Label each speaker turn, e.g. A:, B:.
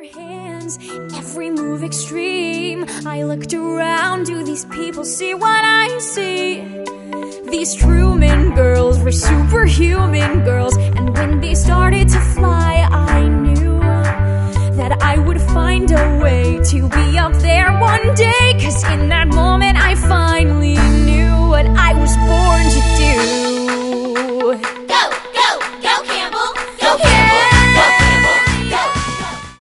A: hands, every move extreme. I looked around, do these people see what I see? These Truman girls were superhuman girls, and when they started to fly, I knew that I would find a way to be up there one day. 'Cause in that moment I finally